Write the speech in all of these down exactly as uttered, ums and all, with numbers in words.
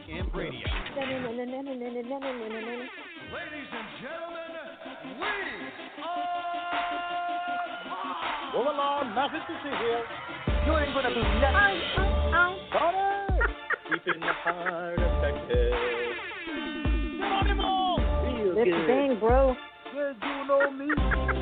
Amp Radio. Ladies and gentlemen, we are Go along, nothing to see here. You ain't gonna be nothing. Party! Deep in the heart of Texas. Feel Lift the bang, bro. Yes, you know me.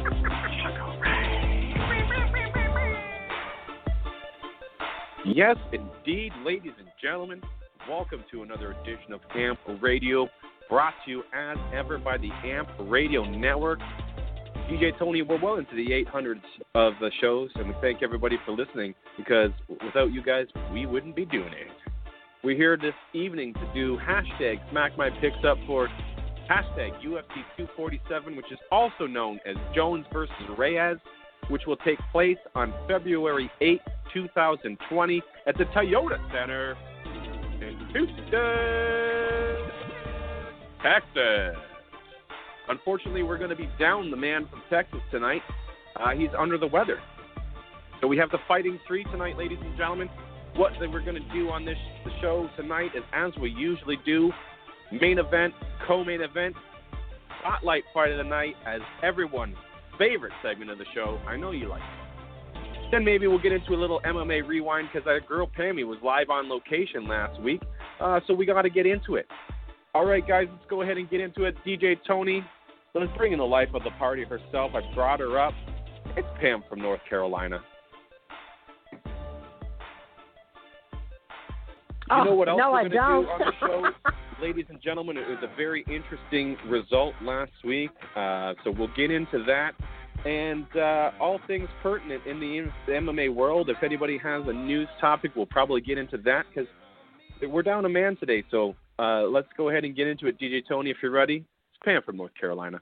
Yes, indeed, ladies and gentlemen, welcome to another edition of Amp Radio, brought to you as ever by the Amp Radio Network. D J Tony, we're well into the eight hundreds of the shows, and we thank everybody for listening, because without you guys, we wouldn't be doing it. We're here this evening to do hashtag Smack My Picks Up for hashtag U F C two forty-seven, which is also known as Jones versus Reyes, which will take place on February eighth, twenty twenty at the Toyota Center in Houston, Texas. Unfortunately, we're going to be down the man from Texas tonight. Uh, he's under the weather. So we have the Fighting Three tonight, ladies and gentlemen. What we're going to do on this the show tonight is, as we usually do, main event, co-main event, spotlight fight of the night as everyone's favorite segment of the show. I know you like it. Then maybe we'll get into a little M M A rewind, because our girl Pammy was live on location last week, uh, so we got to get into it. All right, guys, let's go ahead and get into it. D J Tony, let's bring in the life of the party herself. I brought her up. It's Pam from North Carolina. Oh, you know what else no, we're I going to do don't. on the show? Ladies and gentlemen, it was a very interesting result last week, uh, so we'll get into that. And uh, all things pertinent in the M M A world. If anybody has a news topic, we'll probably get into that, because we're down a man today. So uh, let's go ahead and get into it. D J Tony, if you're ready. It's Pam from North Carolina.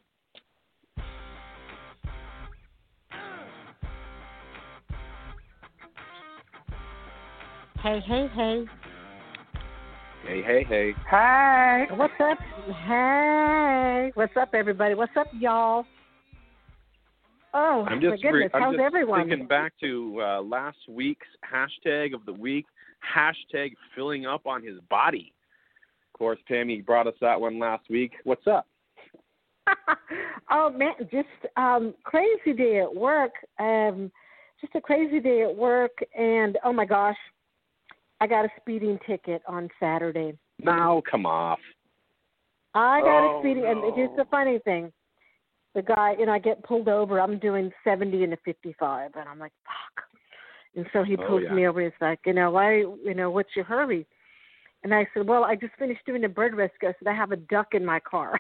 Hey, hey, hey. Hey, hey, hey. Hi. What's up? Hey. What's up, everybody? What's up, y'all? Oh, I'm my just, goodness. re- I'm How's just everyone? thinking back to uh, last week's hashtag of the week, hashtag filling up on his body. Of course, Tammy brought us that one last week. What's up? Oh, man, just um, crazy day at work. Um, just a crazy day at work. And, oh, my gosh, I got a speeding ticket on Saturday. Now, come off. I got oh, a speeding, no. and here's the funny thing. The guy, you know, I get pulled over. I'm doing seventy and a fifty-five, and I'm like, fuck. And so he Oh, pulls yeah. me over. He's like, you know, why, you know, what's your hurry? And I said, well, I just finished doing a bird rescue. I said, I have a duck in my car.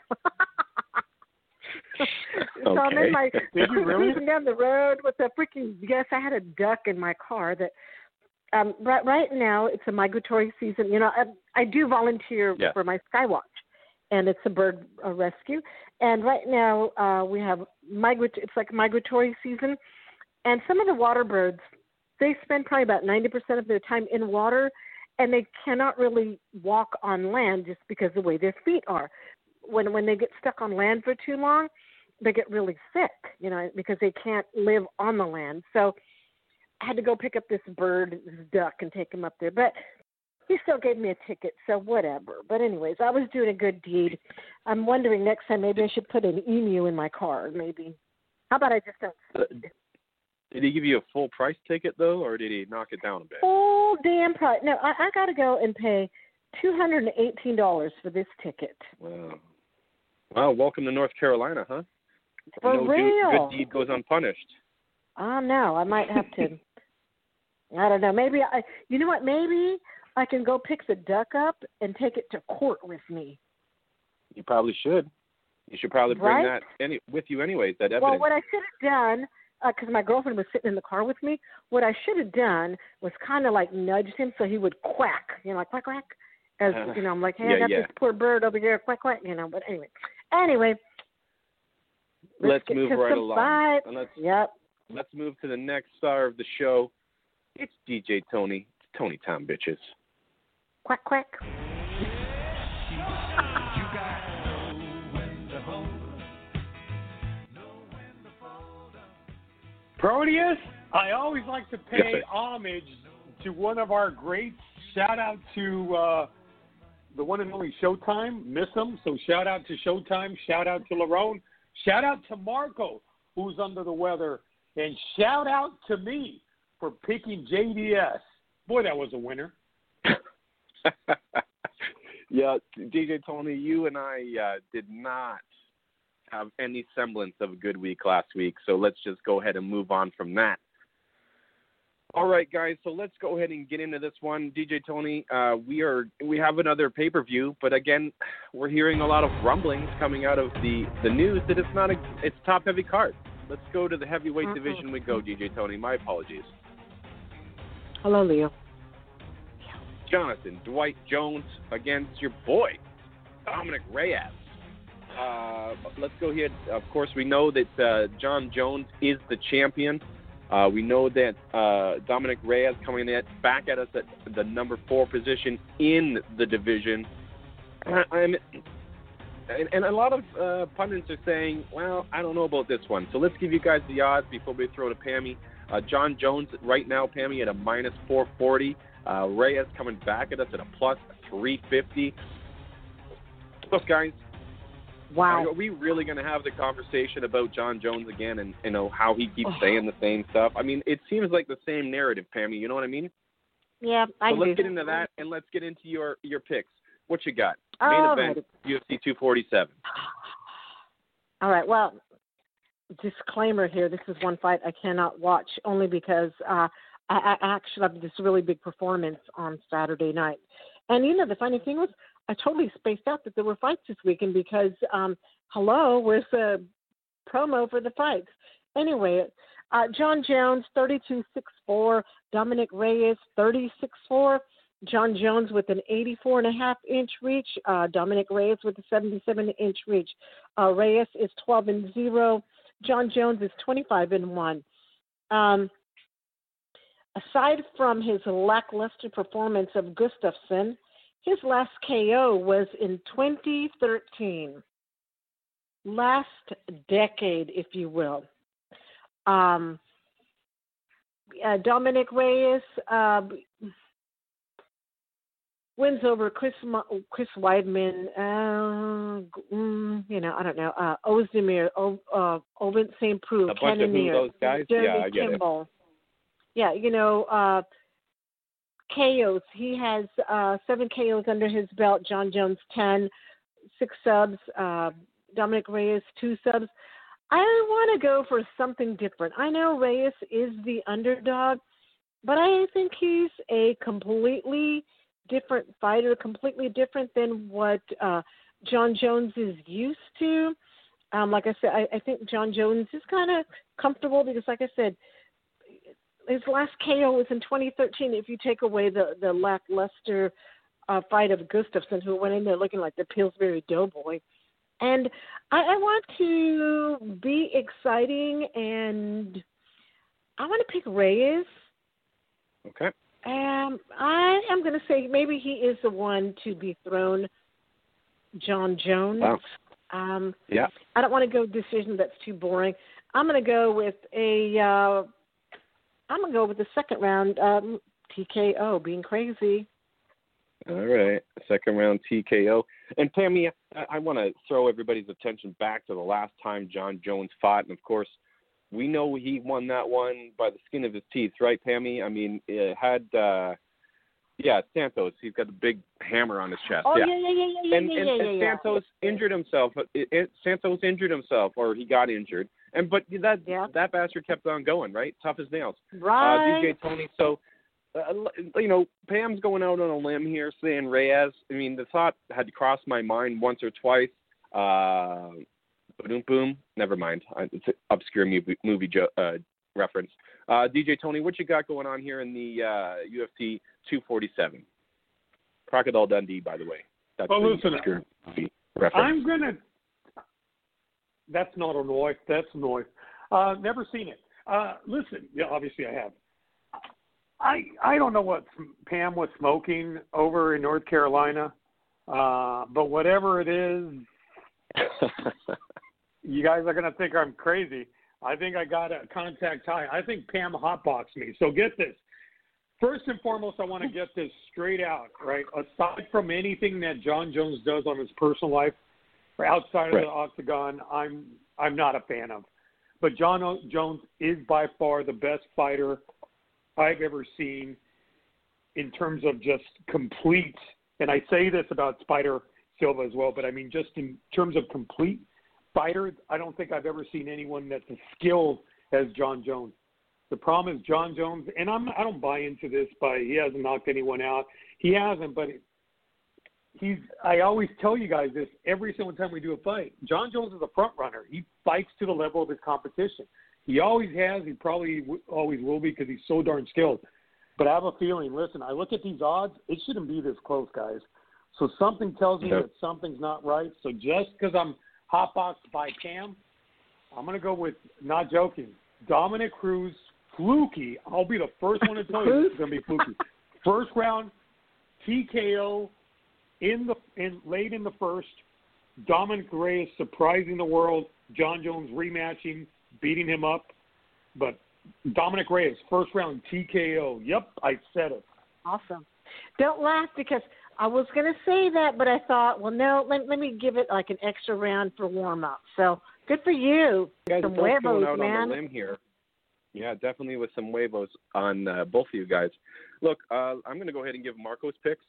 So okay. I'm in my, Did you really? cruising down the road with a freaking, yes, I had a duck in my car that, um, right, right now it's a migratory season. You know, I, I do volunteer Yeah. for my Skywatch, and it's a bird uh, rescue. And right now uh, we have migrat- it's like migratory season, and some of the water birds, they spend probably about ninety percent of their time in water, and they cannot really walk on land just because of the way their feet are. When when they get stuck on land for too long, they get really sick, you know, because they can't live on the land. So I had to go pick up this bird, this duck, and take him up there. But he still gave me a ticket, so whatever. But anyways, I was doing a good deed. I'm wondering next time maybe I should put an emu in my car, maybe. How about I just don't Uh, did he give you a full price ticket, though, or did he knock it down a bit? full damn price? No, I, I got to go and pay two hundred eighteen dollars for this ticket. Wow. Well, welcome to North Carolina, huh? For no real. Do- good deed goes unpunished. I know. I might have to. I don't know. Maybe I. You know what? Maybe I can go pick the duck up and take it to court with me. You probably should. You should probably bring Right? that any, with you anyways, that evidence. Well, what I should have done, because uh, my girlfriend was sitting in the car with me, what I should have done was kind of like nudge him so he would quack, you know, like quack, quack. As, Uh, you know, I'm like, hey, yeah, I got yeah. this poor bird over here, quack, quack, you know. But anyway, anyway. Let's get move to right some along. fights. And let's, Yep. let's move to the next star of the show. It's D J Tony. It's Tony Tom, bitches. Quack, quack. Proteus, I always like to pay Yes, sir. homage to one of our greats. Shout out to uh, the one and only Showtime. Miss him. So shout out to Showtime. Shout out to Lerone. Shout out to Marco, who's under the weather. And shout out to me for picking J D S. Boy, that was a winner. Yeah, D J Tony, you and I uh, did not have any semblance of a good week last week, so let's just go ahead and move on from that. All right, guys, so let's go ahead and get into this one. D J Tony, uh, we are we have another pay-per-view, but again, we're hearing a lot of rumblings coming out of the, the news that it's not a it's top-heavy card. Let's go to the heavyweight mm-hmm. division we go, D J Tony. My apologies. Hello, Leo. Jonathan Dwight Jones against your boy, Dominic Reyes. Uh, let's go here. Of course, we know that uh, John Jones is the champion. Uh, we know that uh, Dominic Reyes coming at, back at us at the number four position in the division. And, and, and a lot of uh, pundits are saying, well, I don't know about this one. So let's give you guys the odds before we throw to Pammy. Uh, John Jones right now, Pammy, at a minus four forty. Uh, Reyes coming back at us at a plus three fifty. Look, guys. Wow. Are we really going to have the conversation about John Jones again and, you know, how he keeps saying the same stuff? I mean, it seems like the same narrative, Pammy. You know what I mean? Yeah, I so do. let's get into that, and let's get into your, your picks. What you got? All Main right. event, U F C two forty-seven. All right, well, disclaimer here. This is one fight I cannot watch only because uh, I, I actually have this really big performance on Saturday night. And, you know, the funny thing was I totally spaced out that there were fights this weekend because, um, hello, where's the promo for the fights? Anyway, uh, John Jones, thirty-two six four. Dominic Reyes, thirty-six four. John Jones with an eighty-four and a half inch reach. Uh, Dominic Reyes with a seventy-seven inch reach. Uh, Reyes is twelve and zero. John Jones is twenty-five and one. Um, aside from his lackluster performance of Gustafsson, his last K O was in twenty thirteen, last decade, if you will. Um, uh, Dominic Reyes uh, wins over Chris Chris Weidman. Uh, mm, you know, I don't know. Uh, Ozdemir, o, uh, Ovin Saint Preux, Cannonier, those guys. Jeremy yeah, I get Kimball. It. Yeah, you know. Uh, K Os. He has uh, seven K Os under his belt. John Jones, ten, six subs. Uh, Dominic Reyes, two subs. I want to go for something different. I know Reyes is the underdog, but I think he's a completely different fighter, completely different than what uh, John Jones is used to. Um, like I said, I, I think John Jones is kind of comfortable because, like I said, his last K O was in twenty thirteen. If you take away the, the lackluster uh, fight of Gustafsson, who went in there looking like the Pillsbury Doughboy. And I, I want to be exciting, and I want to pick Reyes. Okay. Um, I am going to say maybe he is the one to dethrone John Jones. Wow. Um, yeah. I don't want to go decision. That's too boring. I'm going to go with a. Uh, I'm going to go with the second round um, T K O, being crazy. All right, second round T K O. And Pammy, I, I want to throw everybody's attention back to the last time John Jones fought. And, of course, we know he won that one by the skin of his teeth, right, Pammy? I mean, it had, uh, yeah, Santos. He's got the big hammer on his chest. Oh, yeah, yeah, yeah, yeah, yeah, and, yeah, and, yeah, and yeah, Santos yeah. injured himself. It, it, Santos injured himself, or he got injured. And But that yeah. that bastard kept on going, right? Tough as nails. Right. Uh, D J Tony, so... Uh, you know, Pam's going out on a limb here saying Reyes. I mean, the thought had crossed my mind once or twice. Uh, boom, boom. Never mind. It's an obscure movie, movie jo- uh, reference. Uh, D J Tony, what you got going on here in the uh, U F C two forty-seven? Crocodile Dundee, by the way. That's well, the listen, obscure movie reference. I'm going to – that's not a noise. That's noise. Uh, never seen it. Uh, listen, yeah, obviously I have. I I don't know what Pam was smoking over in North Carolina, uh, but whatever it is, you guys are going to think I'm crazy. I think I got a contact high. I think Pam hotboxed me. So get this. First and foremost, I want to get this straight out, right? Aside from anything that Jon Jones does on his personal life or outside of right. the octagon, I'm I'm not a fan of. But Jon o- Jones is by far the best fighter I've ever seen in terms of just complete, and I say this about Spider Silva as well, but I mean just in terms of complete fighter, I don't think I've ever seen anyone that's as skilled as Jon Jones. The problem is Jon Jones, and I'm, I don't buy into this, but he hasn't knocked anyone out. He hasn't, but he's. I always tell you guys this every single time we do a fight. Jon Jones is a front runner. He fights to the level of his competition. He always has. He probably w- always will be because he's so darn skilled. But I have a feeling, listen, I look at these odds, it shouldn't be this close, guys. So something tells me Yep. that something's not right. So just because I'm hotboxed by Cam, I'm going to go with, not joking, Dominic Cruz, fluky. I'll be the first one to tell you this is going to be fluky. First round, T K O in the in late in the first. Dominic Reyes surprising the world. Jon Jones rematching, beating him up. But Dominic Reyes, first round T K O. Yep, I said it. Awesome. Don't laugh because I was going to say that, but I thought, well, no, let, let me give it like an extra round for warm-up. So good for you. You guys Some both going huevos, out man. on a limb here. Yeah, definitely with some huevos on uh, both of you guys. Look, uh, I'm going to go ahead and give Marco's picks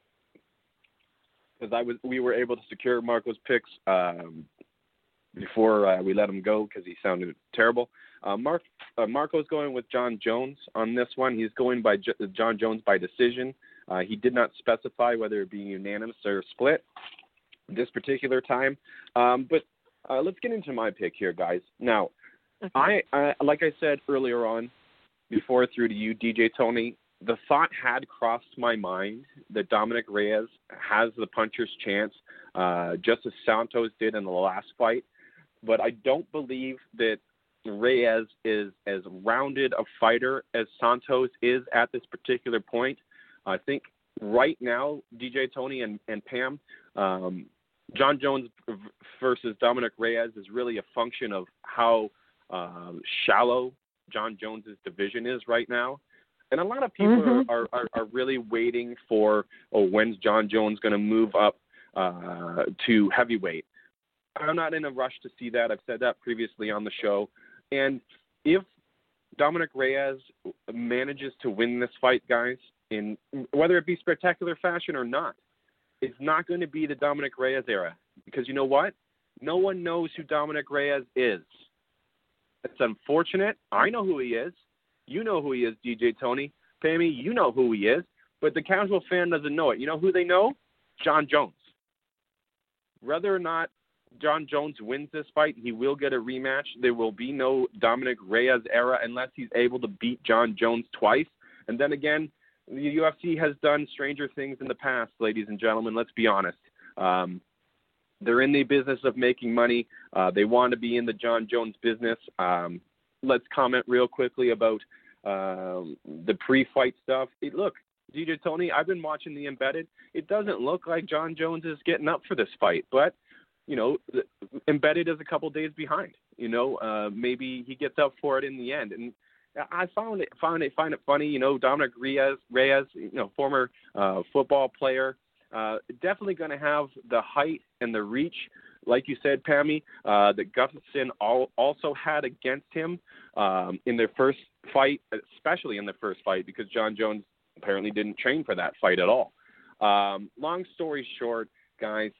because I was we were able to secure Marco's picks um, before uh, we let him go because he sounded terrible. Uh, Mark uh, Marco's going with Jon Jones on this one. He's going by J- Jon Jones by decision. Uh, he did not specify whether it be unanimous or split this particular time. Um, but uh, let's get into my pick here, guys. Now, Okay. I, I like I said earlier on, before through to you, D J Tony, the thought had crossed my mind that Dominic Reyes has the puncher's chance, uh, just as Santos did in the last fight. But I don't believe that Reyes is as rounded a fighter as Santos is at this particular point. I think right now, D J Tony and, and Pam, um, Jon Jones versus Dominic Reyes is really a function of how uh, shallow Jon Jones's division is right now. And a lot of people Mm-hmm. are, are, are really waiting for, oh, when's Jon Jones going to move up uh, to heavyweight? I'm not in a rush to see that. I've said that previously on the show. And if Dominic Reyes manages to win this fight, guys, in whether it be spectacular fashion or not, it's not going to be the Dominic Reyes era. Because you know what? No one knows who Dominic Reyes is. It's unfortunate. I know who he is. You know who he is, D J Tony. Pammy, you know who he is. But the casual fan doesn't know it. You know who they know? Jon Jones. Whether or not Jon Jones wins this fight, he will get a rematch. There will be no Dominic Reyes era unless he's able to beat Jon Jones twice. And then again, the U F C has done stranger things in the past, ladies and gentlemen. Let's be honest. Um, they're in the business of making money. Uh, they want to be in the Jon Jones business. Um, let's comment real quickly about um, the pre-fight stuff. It, look, D J Tony, I've been watching the Embedded. It doesn't look like Jon Jones is getting up for this fight, but you know, Embedded is a couple days behind. You know, uh, maybe he gets up for it in the end. And I found it, found it, find it funny. You know, Dominic Reyes, Reyes, you know, former uh, football player, uh, definitely going to have the height and the reach, like you said, Pammy, uh, that Gustafsson all, also had against him um, in their first fight, especially in the first fight, because Jon Jones apparently didn't train for that fight at all. Um, long story short, guys,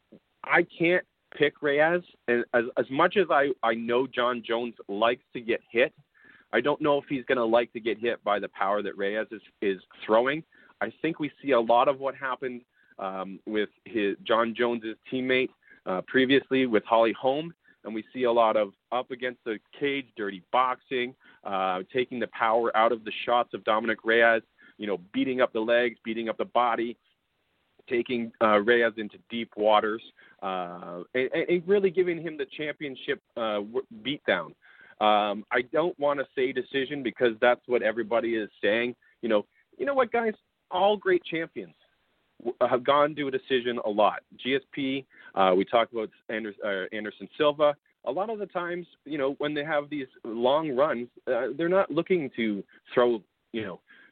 I can't pick Reyes. And as, as much as I, I know Jon Jones likes to get hit, I don't know if he's going to like to get hit by the power that Reyes is, is throwing. I think we see a lot of what happened um, with his Jon Jones's teammate uh, previously with Holly Holm, and we see a lot of up against the cage, dirty boxing, uh, taking the power out of the shots of Dominic Reyes, you know, beating up the legs, beating up the body, taking uh, Reyes into deep waters, uh, and, and really giving him the championship uh, beatdown. Um, I don't want to say decision because that's what everybody is saying. You know, you know what, guys? All great champions have gone to a decision a lot. G S P, uh, we talked about Anderson, uh, Anderson Silva. A lot of the times, you know, when they have these long runs, uh, they're not looking to throw, you know,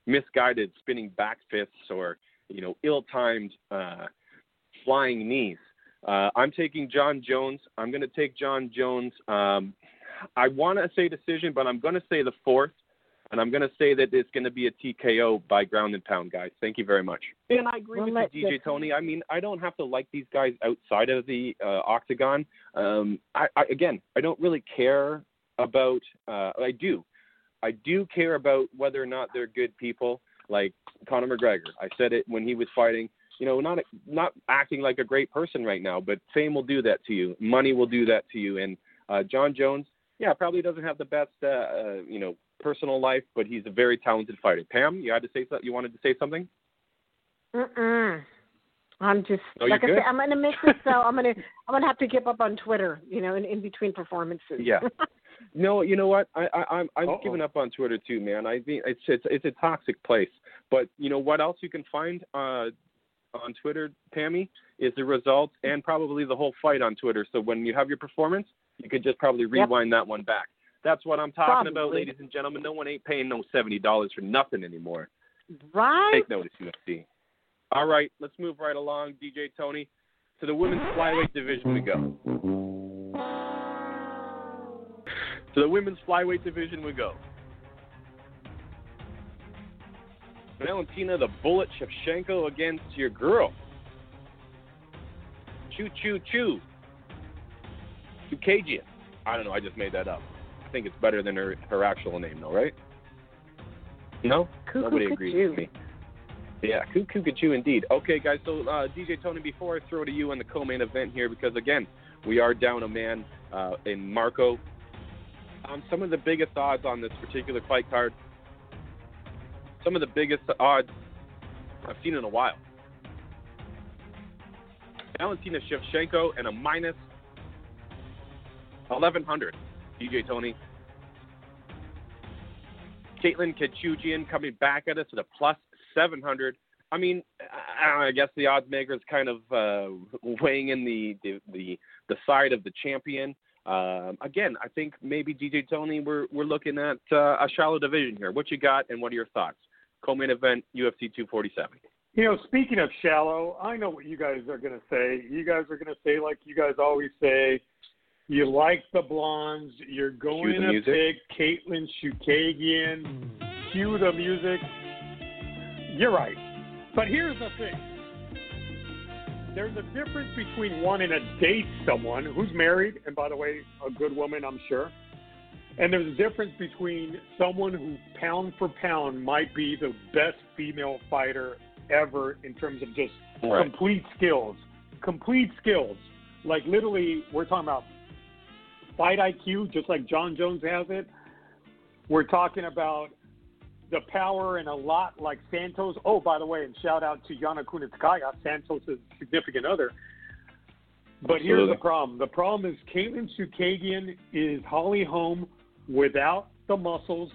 misguided spinning back fists or, you know, ill-timed uh, flying knees. Uh, I'm taking John Jones. I'm going to take John Jones. Um, I want to say decision, but I'm going to say the fourth, and I'm going to say that it's going to be a T K O by ground and pound, guys. Thank you very much. And I agree Well, with you, D J Tony. I mean, I don't have to like these guys outside of the uh, octagon. Um, I, I, again, I don't really care about uh, – I do. I do care about whether or not they're good people, like Conor McGregor. I said it when he was fighting. You know, not not acting like a great person right now, but fame will do that to you. Money will do that to you. And uh, John Jones, yeah, probably doesn't have the best, uh, uh, you know, personal life, but he's a very talented fighter. Pam, you had to say something. You wanted to say something? Mm-mm. I'm just oh, like I good? said. I'm gonna miss it, so I'm gonna I'm gonna have to give up on Twitter. You know, in, in between performances. Yeah. No, you know what? I, I I'm I've Uh-oh. given up on Twitter too, man. I think it's it's it's a toxic place. But you know what else you can find uh, on Twitter, Tammy, is the results and probably the whole fight on Twitter. So when you have your performance, you could just probably rewind yep. that one back. That's what I'm talking probably. about, ladies and gentlemen. No one ain't paying no seventy dollars for nothing anymore. Right. Take notice, U F C. All right, let's move right along, D J Tony. To the women's flyweight division we go. To the women's flyweight division we go. Valentina the Bullet Shevchenko against your girl. Choo Choo Choo. Chookagian. I don't know, I just made that up. I think it's better than her, her actual name, though, right? No? Cuckoo Nobody agrees Cuckoo. with me. Yeah, Cuckoo Cuckoo indeed. Okay, guys, so uh, D J Tony, before I throw to you in the co-main event here, because, again, we are down a man uh, in Marco. Um, some of the biggest odds on this particular fight card, some of the biggest odds I've seen in a while. Valentina Shevchenko and a minus eleven hundred. D J Tony. Caitlin Kachugian coming back at us at a plus seven hundred. I mean, I guess the odds maker is kind of uh, weighing in the, the the the side of the champion. Um, again, I think maybe D J Tony, we're we're looking at uh, a shallow division here. What you got, and what are your thoughts? Co-main event, U F C two forty-seven. You know, speaking of shallow, I know what you guys are going to say. You guys are going to say, like you guys always say, you like the blondes. You're going to music. pick Caitlin Chookagian. Cue the music. You're right. But here's the thing. There's a difference between wanting to date someone who's married, and by the way, a good woman, I'm sure. And there's a difference between someone who, pound for pound, might be the best female fighter ever in terms of just right. complete skills. Complete skills. Like, literally, we're talking about fight I Q, just like John Jones has it. We're talking about the power and a lot like Santos. Oh, by the way, and shout out to Yana Kunitskaya, Santos' significant other. But Absolutely. Here's the problem. The problem is Caitlin Chookagian is Holly Holm without the muscles,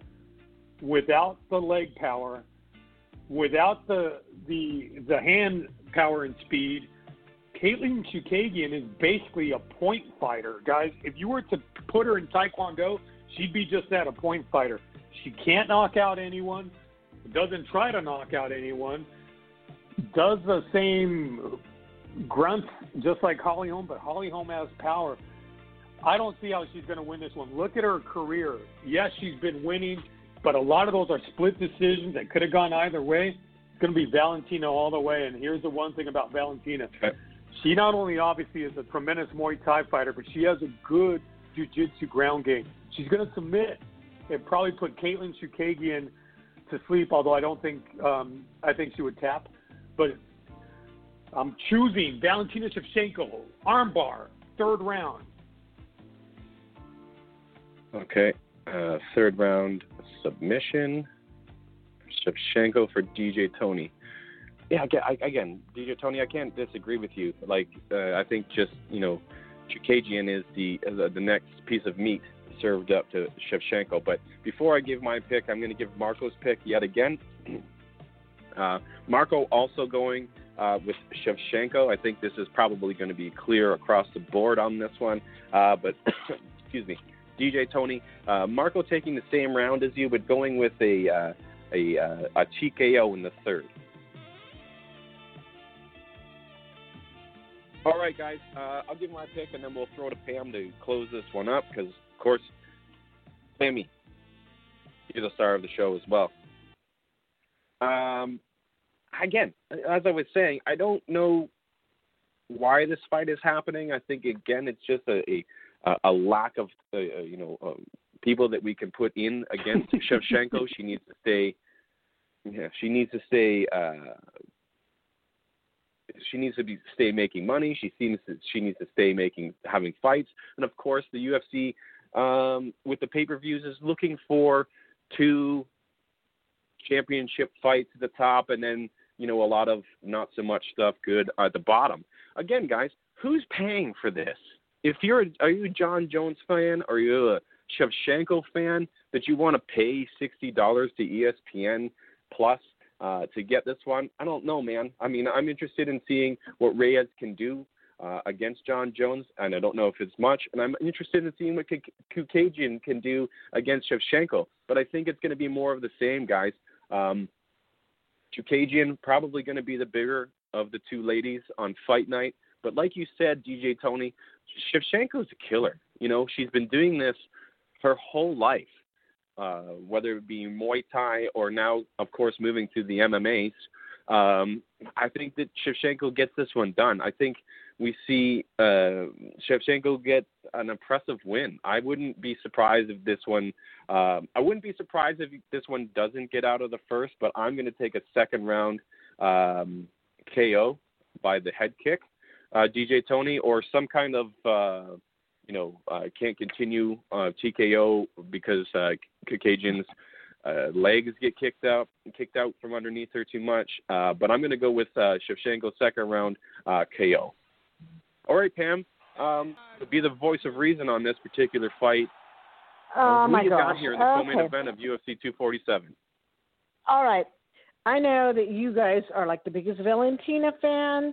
without the leg power, without the the the hand power and speed. Caitlin Chookagian is basically a point fighter, guys. If you were to put her in Taekwondo, she'd be just that, a point fighter. She can't knock out anyone, doesn't try to knock out anyone, does the same grunts just like Holly Holm, but Holly Holm has power. I don't see how she's going to win this one. Look at her career. Yes, she's been winning, but a lot of those are split decisions that could have gone either way. It's going to be Valentina all the way, and here's the one thing about Valentina. Okay. She not only obviously is a tremendous Muay Thai fighter, but she has a good jiu-jitsu ground game. She's going to submit. It probably put Caitlin Chookagian to sleep, although I don't think um, I think she would tap. But I'm choosing Valentina Shevchenko, armbar, third round. Okay, uh, third round submission. Shevchenko for D J Tony. Yeah, again, I, again, D J Tony, I can't disagree with you. Like, uh, I think just, you know, Chookagian is the uh, the next piece of meat served up to Shevchenko. But before I give my pick, I'm going to give Marco's pick yet again. Uh, Marco also going uh, with Shevchenko. I think this is probably going to be clear across the board on this one. Uh, but, excuse me, D J Tony, uh, Marco taking the same round as you, but going with a uh, a uh, a T K O in the third. All right, guys, uh, I'll give my pick, and then we'll throw to Pam to close this one up because, of course, Pammy, you're the star of the show as well. Um, again, as I was saying, I don't know why this fight is happening. I think, again, it's just a a, a lack of, uh, you know, uh, people that we can put in against Shevchenko. She needs to stay, yeah, she needs to stay, uh, she needs to be stay making money. She seems to, she needs to stay making, having fights. And of course, the U F C, um, with the pay-per-views is looking for two championship fights at the top and then, you know, a lot of not so much stuff good at the bottom. Again, guys, who's paying for this? If you're, a, are you a John Jones fan? Are you a Shevchenko fan that you want to pay sixty dollars to E S P N Plus uh, to get this one? I don't know, man. I mean, I'm interested in seeing what Reyes can do uh, against John Jones, and I don't know if it's much. And I'm interested in seeing what Chookagian can do against Shevchenko. But I think it's going to be more of the same, guys. Um, Chookagian probably going to be the bigger of the two ladies on fight night. But like you said, D J Tony, Shevchenko's a killer. You know, she's been doing this her whole life, uh, whether it be Muay Thai or now, of course, moving to the M M As. Um, I think that Shevchenko gets this one done. I think we see uh, Shevchenko get an impressive win. I wouldn't be surprised if this one uh, – I wouldn't be surprised if this one doesn't get out of the first, but I'm going to take a second round um, K O by the head kick, uh, D J Tony, or some kind of uh, – you know, uh, can't continue uh, T K O because uh, Chookagian's uh, legs get kicked out, kicked out from underneath her too much. Uh, but I'm going to go with uh, Shevchenko second round uh, K O. All right, Pam, um, to be the voice of reason on this particular fight. Oh who my you gosh! got here in the okay. co-main event of U F C two forty-seven? All right, I know that you guys are like the biggest Valentina fans.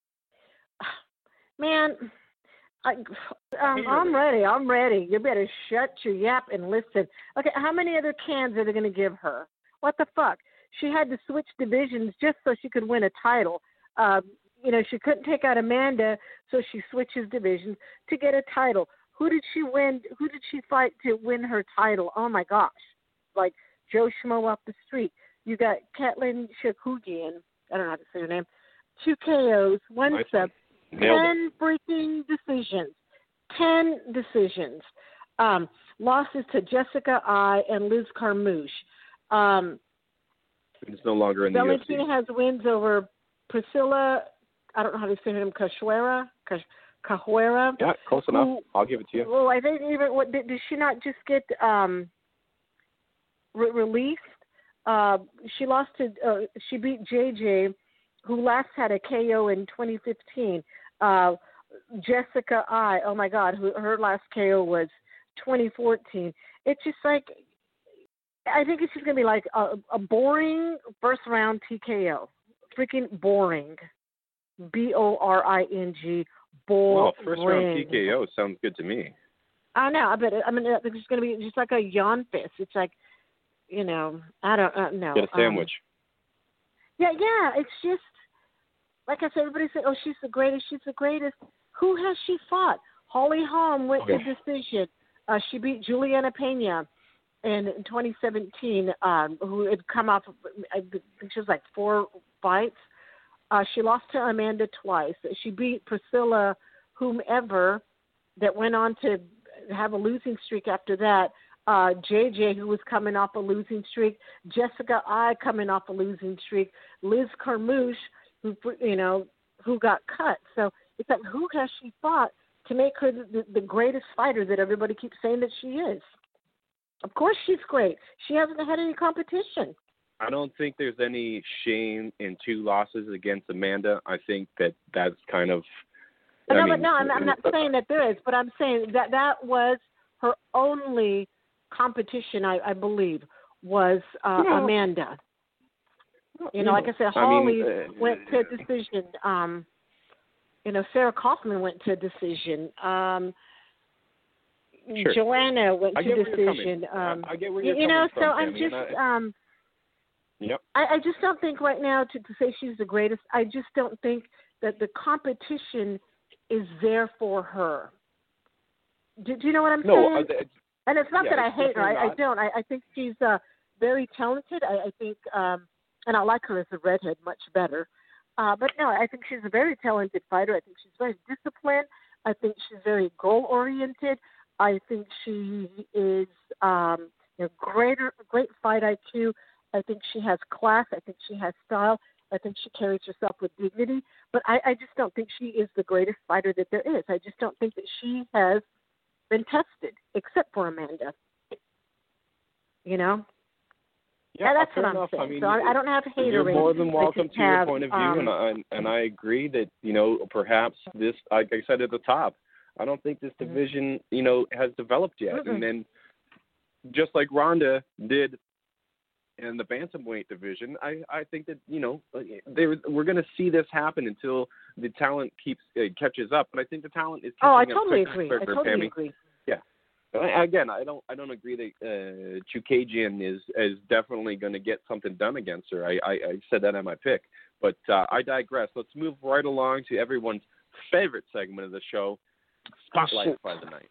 Man. I, um, I'm ready. I'm ready. You better shut your yap and listen. Okay, how many other cans are they going to give her? What the fuck? She had to switch divisions just so she could win a title. Uh, you know, she couldn't take out Amanda, so she switches divisions to get a title. Who did she win? Who did she fight to win her title? Oh, my gosh. Like Joe Schmo off the street. You got Katlyn Chookagian. I don't know how to say her name. Two K Os, one nice sub. Ten freaking decisions. Ten decisions. Um, losses to Jessica Ai and Liz Carmouche. Um, it's no longer in the Valentina U F C. has wins over Priscilla, I don't know how to say her name, Cachoeira? Cachoeira. Yeah, close enough. Who, I'll give it to you. Well, I think even, what, did, did she not just get um, re- released? Uh, she lost to, uh, she beat J J, who last had a K O in twenty fifteen. Uh, Jessica Ai, oh my God, who, her last K O was twenty fourteen. It's just like, I think it's just going to be like a, a boring first round T K O. Freaking boring. B O R I N G, boring. Well, first round T K O sounds good to me. I know, I bet, I mean, it's just going to be just like a yawn fist. It's like, you know, I don't uh, know. Get a sandwich. Um, yeah, yeah, it's just, like I said, everybody said, oh, she's the greatest, she's the greatest. Who has she fought? Holly Holm went okay. to decision. Uh, she beat Juliana Pena in twenty seventeen, um, who had come off, I think she was like four fights. Uh, she lost to Amanda twice. She beat Priscilla, whomever, that went on to have a losing streak after that. Uh, J J, who was coming off a losing streak. Jessica Ai coming off a losing streak. Liz Carmouche, who, you know, who got cut. So it's like, who has she fought to make her the, the greatest fighter that everybody keeps saying that she is? Of course she's great. She hasn't had any competition. I don't think there's any shame in two losses against Amanda. I think that that's kind of. No, I mean, but no, I'm, I'm not saying that there is, but I'm saying that that was her only competition, I, I believe, was uh, no. Amanda. You know, like I said, Holly I mean, uh, went to decision. Um, you know, Sarah Kaufman went to decision. Um, sure. Joanna went I to get where you're decision. coming. Um, I get where you're you know, coming so from, I'm Tammy, just, I, um, Yep. I, I just don't think right now to, to say she's the greatest. I just don't think that the competition is there for her. Do, do you know what I'm no, saying? uh, it's, and it's not yeah, that I it's hate her. I, I not. don't. I, I think she's uh, very talented. I, I think, um, and I like her as a redhead much better. Uh, but no, I think she's a very talented fighter. I think she's very disciplined. I think she's very goal-oriented. I think she is um, a greater, great fight I Q. I think she has class. I think she has style. I think she carries herself with dignity. But I, I just don't think she is the greatest fighter that there is. I just don't think that she has been tested, except for Amanda. You know? Yeah, yeah that's fair what I'm enough. saying. I mean, so I, I don't have hatering. You're more than welcome to have, your point of view, um, and, I, and I agree that, you know, perhaps this, like I said at the top, I don't think this division, you know, has developed yet. Mm-mm. And then just like Ronda did in the bantamweight division, I, I think that, you know, there we're going to see this happen until the talent keeps uh, catches up. But I think the talent is catching Oh, I up totally quicker, agree. quicker, I totally Pammy. agree. Yeah. I, again, I don't I don't agree that uh, Chookagian is is definitely going to get something done against her. I, I, I said that on my pick. But uh, I digress. Let's move right along to everyone's favorite segment of the show, Spotlight Oh, by the Night.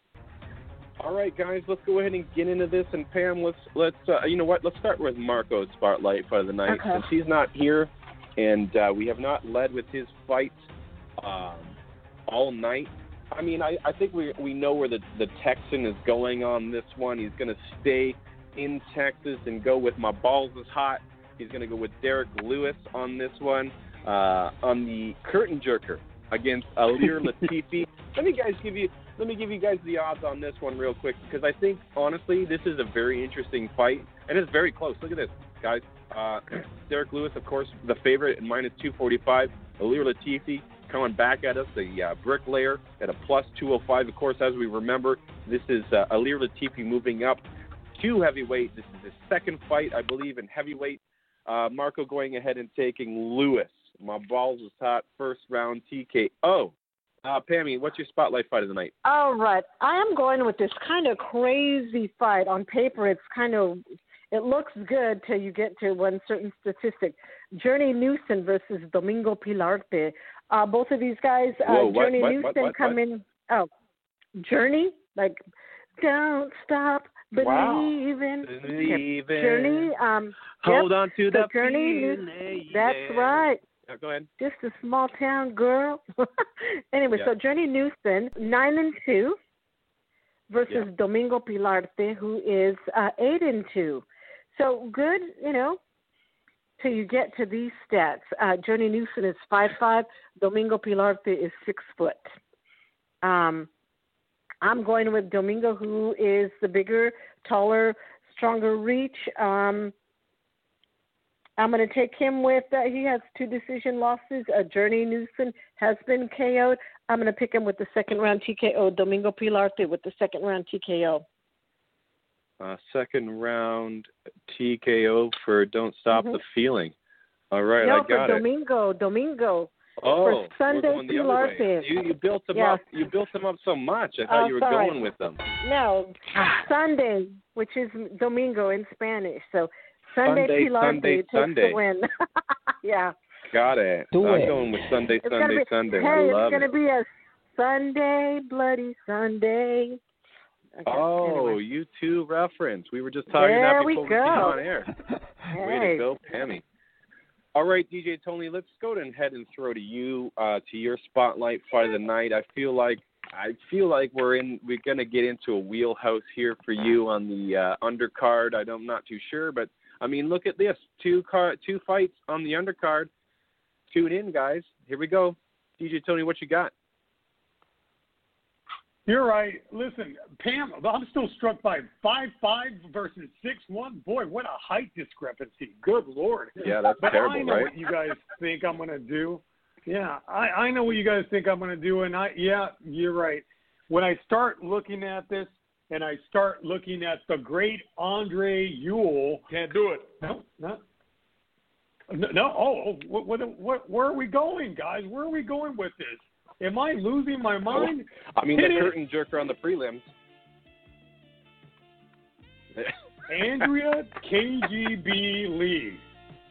All right, guys, let's go ahead and get into this. And Pam, let's let's uh, you know what? Let's start with Marco's Spotlight by the Night. Okay. Since he's not here, and uh, we have not led with his fight um, all night. I mean, I, I think we we know where the the Texan is going on this one. He's going to stay in Texas and go with My Balls Is Hot. He's going to go with Derek Lewis on this one, uh, on the curtain jerker against Alir Latifi. Let me guys give you let me give you guys the odds on this one real quick, because I think honestly this is a very interesting fight and it's very close. Look at this, guys. Uh, Derek Lewis, of course, the favorite at minus two forty-five. Alir Latifi coming back at us, the uh, bricklayer at a plus two oh five. Of course, as we remember, this is uh, Alir Latifi moving up to heavyweight. This is his second fight, I believe, in heavyweight. Uh, Marco going ahead and taking Lewis. My Balls Is Hot, first round T K O. Uh, Pammy, what's your spotlight fight of the night? All right. I am going with this kind of crazy fight. On paper, it's kind of, it looks good till you get to one certain statistic. Journey Newson versus Domingo Pilarte. Uh, both of these guys, uh, Whoa, what, Journey what, Newson what, what, come what? in. Oh, Journey? Like, don't stop Wow. believing. Believing. Journey. Um, Hold yep. on to So the Journey feeling. Newson. That's right. Yeah, go ahead. Just a small town girl. Anyway, Yeah. so Journey Newson, nine and two, versus Yeah. Domingo Pilarte, who is uh, eight and two. So good, you know, till you get to these stats. Uh, Journey Newson is five five. Domingo Pilarte is six foot. Um, I'm going with Domingo, who is the bigger, taller, stronger reach. Um, I'm going to take him with, uh, he has two decision losses. Uh, Journey Newson has been K O'd. I'm going to pick him with the second round T K O. Domingo Pilarte with the second round T K O. Uh, second round T K O for Don't Stop Mhm. the Feeling. All right, no, I got for it. Domingo, Domingo. Oh, for we're Sunday going the other way. Pilarte. You, you built them Yeah. up. You built them up so much. I thought Oh, you were sorry. going with them. No, Sunday, which is Domingo in Spanish. So Sunday, Sunday, Pilarte Sunday, takes Sunday. the win. Yeah. Got it. Do I'm it. going with Sunday, It's Sunday, gonna be, Sunday. Hey, I it's love going to it. be a Sunday, bloody Sunday. Okay, Oh, anyway. you two reference. We were just talking There about we before we came go. on air. Way Hey. to go, Pammy. All right, D J Tony, let's go ahead and throw to you, uh, to your spotlight fight of the night. I feel like I feel like we're in. We're gonna get into a wheelhouse here for you on the uh, undercard. I don't, I'm not too sure, but I mean, look at this: two car, two fights on the undercard. Tune in, guys. Here we go. D J Tony, what you got? You're right. Listen, Pam, I'm still struck by five five versus six one. Boy, what a height discrepancy. Good Lord. Yeah, that's But terrible, I know right? what you guys think I'm going to do. Yeah, I, I know what you guys think I'm going to do. And, I yeah, you're right. When I start looking at this and I start looking at the great Andre Ewell. Can't do it. No, no. No, no oh, oh what, what, what, where are we going, guys? Where are we going with this? Am I losing my mind? I mean, Hit the it. curtain jerker on the prelims. Andrea K G B Lee.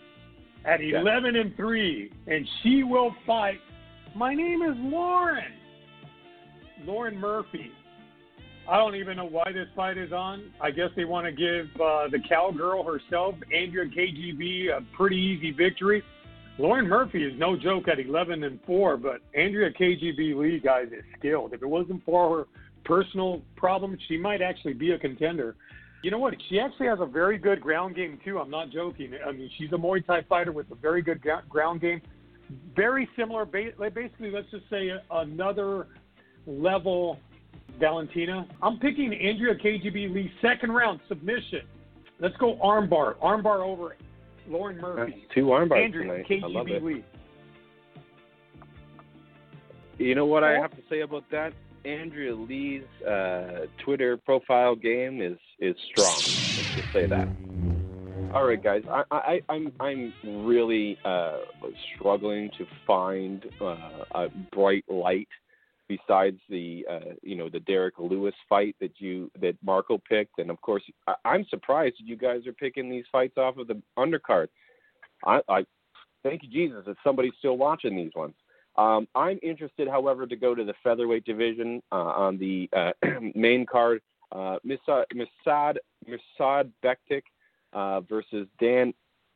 at Yeah. eleven and three, and she will fight. My name is Lauren. Lauren Murphy. I don't even know why this fight is on. I guess they want to give uh, the cowgirl herself, Andrea K G B, a pretty easy victory. Lauren Murphy is no joke at eleven and four, but Andrea K G B Lee, guys, is skilled. If it wasn't for her personal problems, she might actually be a contender. You know what? She actually has a very good ground game, too. I'm not joking. I mean, she's a Muay Thai fighter with a very good ground game. Very similar. Basically, let's just say another level Valentina. I'm picking Andrea K G B Lee, second round, submission. Let's go armbar. Armbar over Lauren Murphy. That's two armbars Andrea tonight. K G B I love it. Lee. You know what I have to say about that? Andrea Lee's uh, Twitter profile game is, is strong. Let's just say that. All right, guys. I, I, I'm I'm really uh, struggling to find uh, a bright light besides the uh, you know the Derek Lewis fight that you that Marco picked, and of course I, I'm surprised that you guys are picking these fights off of the undercard. I, I thank you Jesus that somebody's still watching these ones. Um, I'm interested, however, to go to the featherweight division uh, on the uh, main card. Uh, Misad Misad Misad Bektik uh, versus Dan.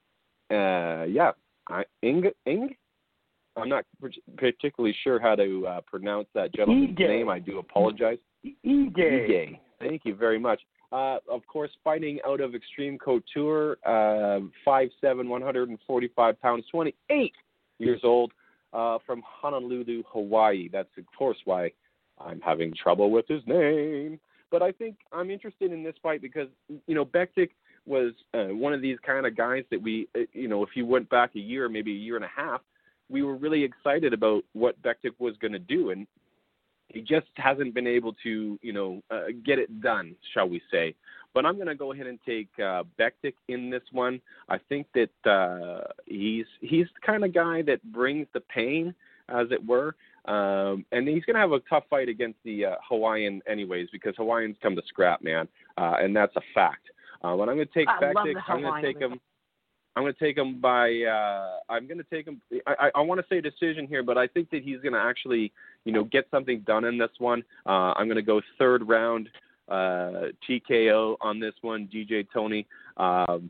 Uh, yeah, I, Ing Ing. I'm not particularly sure how to uh, pronounce that gentleman's Ige. name. I do apologize. Ige. Ige. Thank you very much. Uh, of course, fighting out of Extreme Couture, uh, five seven, one hundred forty-five pounds, twenty-eight years old, uh, from Honolulu, Hawaii. That's, of course, why I'm having trouble with his name. But I think I'm interested in this fight because, you know, Bektik was uh, one of these kind of guys that we, uh, you know, if you went back a year, maybe a year and a half, we were really excited about what Bektik was going to do, and he just hasn't been able to, you know, uh, get it done, shall we say. But I'm going to go ahead and take uh, Bektik in this one. I think that uh, he's he's the kind of guy that brings the pain, as it were, um, and he's going to have a tough fight against the uh, Hawaiian anyways, because Hawaiians come to scrap, man, uh, and that's a fact. Uh, but I'm going to take Bektik. I'm going to take him. I'm going to take him by. Uh, I'm going to take him. I, I, I want to say decision here, but I think that he's going to actually, you know, get something done in this one. Uh, I'm going to go third round uh, T K O on this one. D J Tony. Um,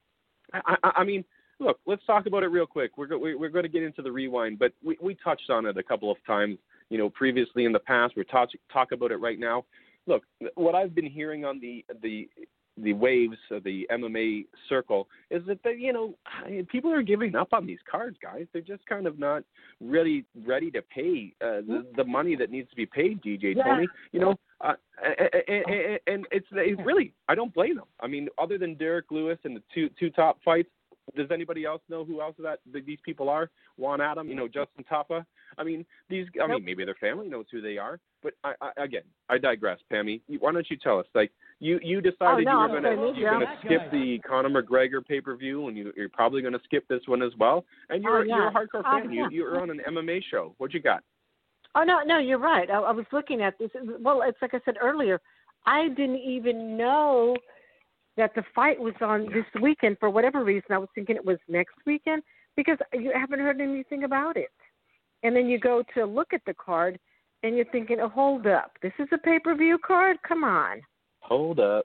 I, I, I mean, look. Let's talk about it real quick. We're go, we're going to get into the rewind, but we, we touched on it a couple of times, you know, previously in the past. We're talk talk about it right now. Look, what I've been hearing on the the the waves of the M M A circle is that, they, you know, people are giving up on these cards, guys. They're just kind of not really ready to pay uh, the, the money that needs to be paid, D J Yeah. Tony. You know, uh, and, and, and it's, it's really, I don't blame them. I mean, other than Derek Lewis and the two two top fights, does anybody else know who else that these people are? Juan Adam, you know, Justin Taffa. I mean, these. I Nope. mean, maybe their family knows who they are. But I, I, again, I digress, Pammy. Why don't you tell us? Like, you, you decided Oh, no, you were I'm going saying to this, you're going yeah. to skip the Conor McGregor pay per view, and you, you're probably going to skip this one as well. And you're Oh, yeah. you're a hardcore Oh, fan. yeah. You you're on an M M A show. What you got? Oh no, no, you're right. I, I was looking at this. Well, it's like I said earlier. I didn't even know that the fight was on this weekend for whatever reason. I was thinking it was next weekend because you haven't heard anything about it. And then you go to look at the card, and you're thinking, "Oh, hold up, this is a pay-per-view card? Come on." Hold up.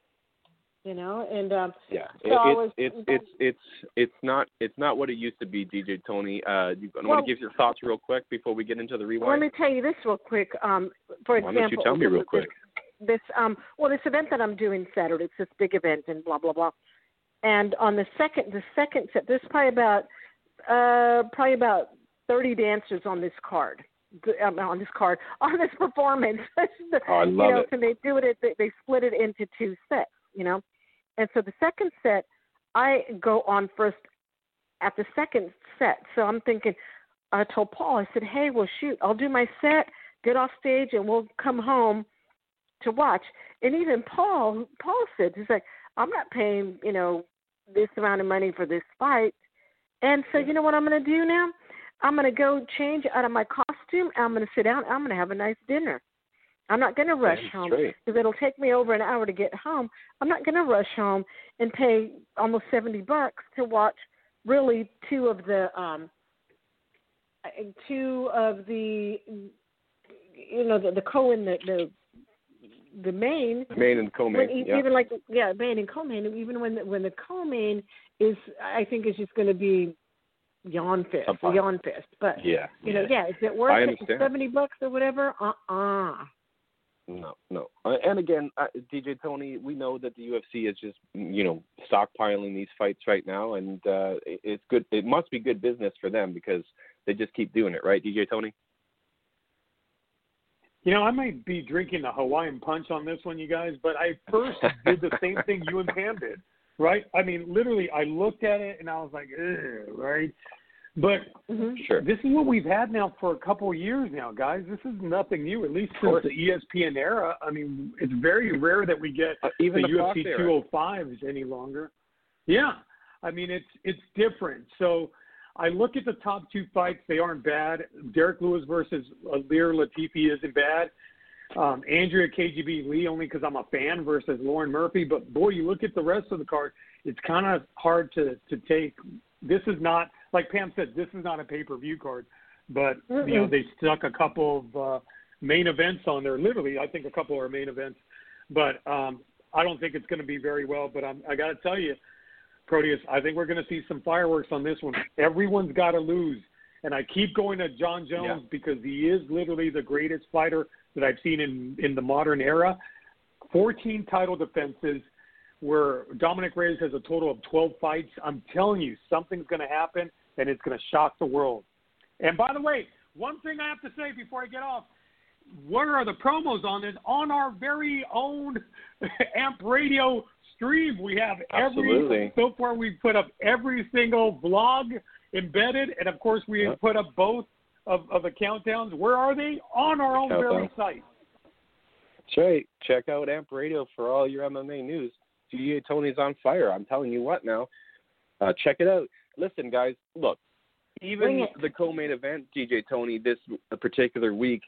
You know, and um, Yeah, so it, I it's, was, it's it's it's it's not it's not what it used to be, D J Tony. Uh, you Well, want to give your thoughts real quick before we get into the rewind? Let me tell you this real quick. Um, for Why example, don't you tell me real this, quick? This um, well, this event that I'm doing Saturday. It's this big event and blah blah blah. And on the second, the second set, there's probably about uh, probably about thirty dancers on this card. Um, on this card, on this performance. Oh, I love you know, it. and they do it. They, they split it into two sets. You know, and so the second set, I go on first at the second set. So I'm thinking, I told Paul, I said, hey, well, shoot, I'll do my set, get off stage, and we'll come home to watch. And even Paul, Paul said, he's like, I'm not paying, you know, this amount of money for this fight. And so you know what I'm going to do now? I'm going to go change out of my costume. I'm going to sit down. I'm going to have a nice dinner. I'm not going to rush That's home straight. because it'll take me over an hour to get home. I'm not going to rush home and pay almost seventy bucks to watch really two of the um, two of the you know the, the co-in the, the the main main and co-main, when, yeah. even like yeah main and co-main, even when the, when the co-main is I think is just going to be yawn fest, Uh, yawn fest. But yeah, you know, yeah. yeah, is it worth I it? understand. Seventy bucks or whatever? Uh uh No, no. Uh, and again, uh, D J Tony, we know that the U F C is just, you know, stockpiling these fights right now, and uh, it, it's good. It must be good business for them because they just keep doing it, right, D J Tony? You know, I might be drinking the Hawaiian punch on this one, you guys, but I first did the same thing you and Pam did, right? I mean, literally, I looked at it and I was like, ugh, right? But mm-hmm. Sure. This is what we've had now for a couple of years now, guys. This is nothing new, at least since the E S P N era. I mean, it's very rare that we get uh, even the, the U F C Fox era. two oh fives any longer. Yeah. I mean, it's it's different. So I look at the top two fights. They aren't bad. Derek Lewis versus Ilir Latifi isn't bad. Um, Andrea K G B Lee, only because I'm a fan, versus Lauren Murphy. But, boy, you look at the rest of the card, it's kind of hard to, to take. This is not, like Pam said, this is not a pay-per-view card. But, mm-hmm. you know, they stuck a couple of uh, main events on there. Literally, I think a couple are main events. But um, I don't think it's going to be very well. But I'm, I got to tell you, Proteus, I think we're going to see some fireworks on this one. Everyone's got to lose. And I keep going to John Jones yeah. because he is literally the greatest fighter that I've seen in, in the modern era. fourteen title defenses where Dominic Reyes has a total of twelve fights. I'm telling you, something's going to happen, and it's going to shock the world. And by the way, one thing I have to say before I get off, what are the promos on this? On our very own Amp Radio stream, we have Absolutely. every, so far we've put up every single vlog embedded, and of course we yep. put up both of, of the countdowns. Where are they? On our own Countdown. very site. That's right. Check out Amp Radio for all your M M A news. D J Tony's on fire. I'm telling you what now. Uh, check it out. Listen, guys, look, even the co-main event, D J Tony, this particular week,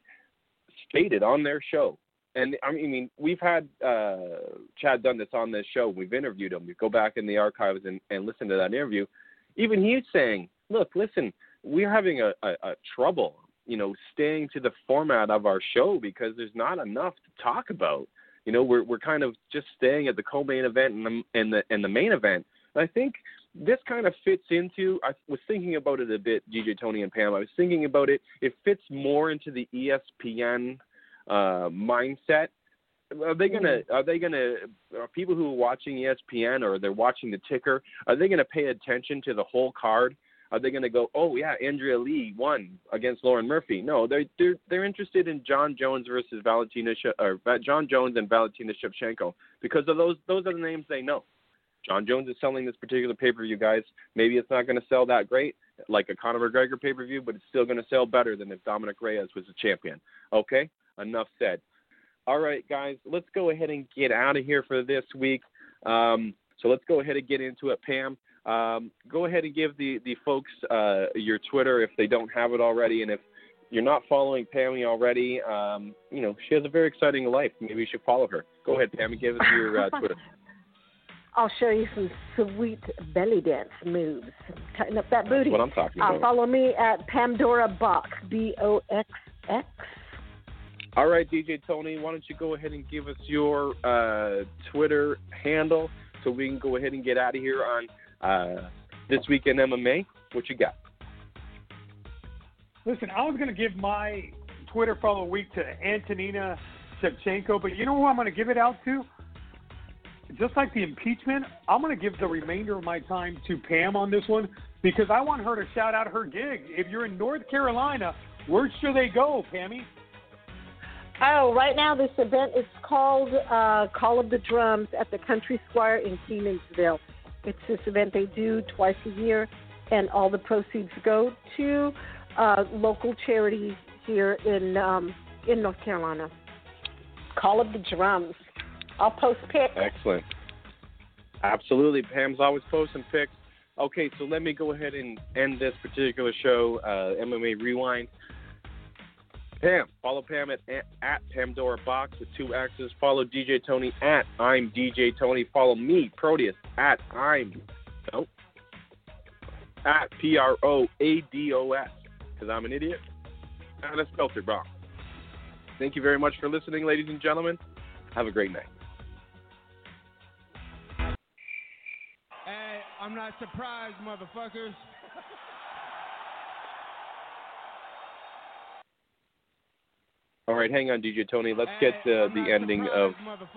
stated on their show, and I mean, we've had uh, Chad Dundas on this show. We've interviewed him. We go back in the archives and, and listen to that interview. Even he's saying, look, listen, we're having a, a, a trouble, you know, staying to the format of our show because there's not enough to talk about. You know, we're we're kind of just staying at the co-main event and the and the, and the main event. And I think this kind of fits into, I was thinking about it a bit, D J Tony and Pam. I was thinking about it. It fits more into the E S P N uh, mindset. Are they gonna? Are they gonna? Are people who are watching E S P N or they're watching the ticker? Are they gonna pay attention to the whole card? Are they gonna go, oh yeah, Andrea Lee won against Lauren Murphy? No, they're they're they're interested in John Jones versus Valentina or John Jones and Valentina Shevchenko because of those those are the names they know. John Jones is selling this particular pay-per-view, guys. Maybe it's not going to sell that great, like a Conor McGregor pay-per-view, but it's still going to sell better than if Dominic Reyes was a champion. Okay? Enough said. All right, guys, let's go ahead and get out of here for this week. Um, so let's go ahead and get into it. Pam, um, go ahead and give the, the folks uh, your Twitter if they don't have it already. And if you're not following Pammy already, um, you know, she has a very exciting life. Maybe you should follow her. Go ahead, Pammy, give us your uh, Twitter. I'll show you some sweet belly dance moves. Tighten up that booty. That's what I'm talking uh, about. Follow me at Pandora Box, B O X X. All right, D J Tony, why don't you go ahead and give us your uh, Twitter handle so we can go ahead and get out of here on uh, This Week in M M A. What you got? Listen, I was going to give my Twitter follow week to Antonina Shevchenko, but you know who I'm going to give it out to? Just like the impeachment, I'm going to give the remainder of my time to Pam on this one because I want her to shout out her gig. If you're in North Carolina, where should they go, Pammy? Oh, right now this event is called uh, Call of the Drums at the Country Squire in Kenansville. It's this event they do twice a year, and all the proceeds go to uh, local charities here in um, in North Carolina. Call of the Drums. I'll post pics. Excellent. Absolutely. Pam's always posting pics. Okay, so let me go ahead and end this particular show, uh, M M A Rewind. Pam, follow Pam at, at Pandora Box with two X's. Follow D J Tony at I'm D J Tony. Follow me, Proteus, at I'm, no, at P R O A D O S, because I'm an idiot and I spelled it wrong. Thank you very much for listening, ladies and gentlemen. Have a great night. Hey, I'm not surprised, motherfuckers. All right, hang on, D J Tony. Let's get uh, the ending of.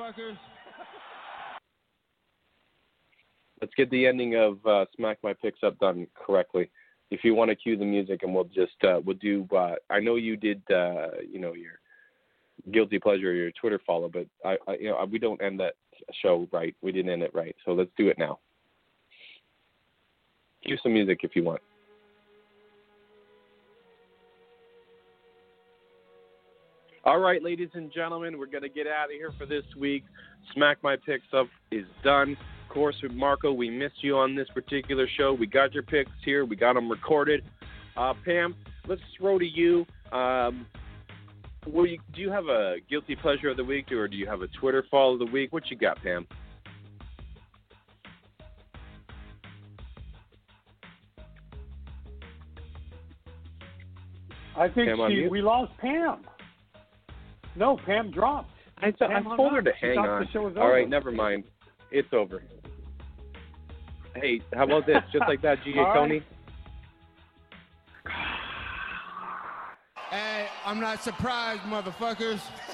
Let's get the ending of uh, Smack My Picks Up done correctly. If you want to cue the music, and we'll just uh, we'll do. Uh, I know you did. Uh, you know your guilty pleasure, your Twitter follow, but I, I you know we don't end that show right. We didn't end it right, so let's do it now. Cue some music if you want. All right, ladies and gentlemen, we're going to get out of here for this week. Smack My Picks Up is done. Of course, with Marco, we missed you on this particular show. We got your picks here. We got them recorded. Uh, Pam, let's throw to you. Um, will you. Do you have a guilty pleasure of the week, or do you have a Twitter follow of the week? What you got, Pam? I think Pam, she, we lost Pam. No, Pam dropped. I, th- I told her to hang on. All right, never mind. It's over. Hey, how about this? Just like that, D J Tony? Hey, I'm not surprised, motherfuckers.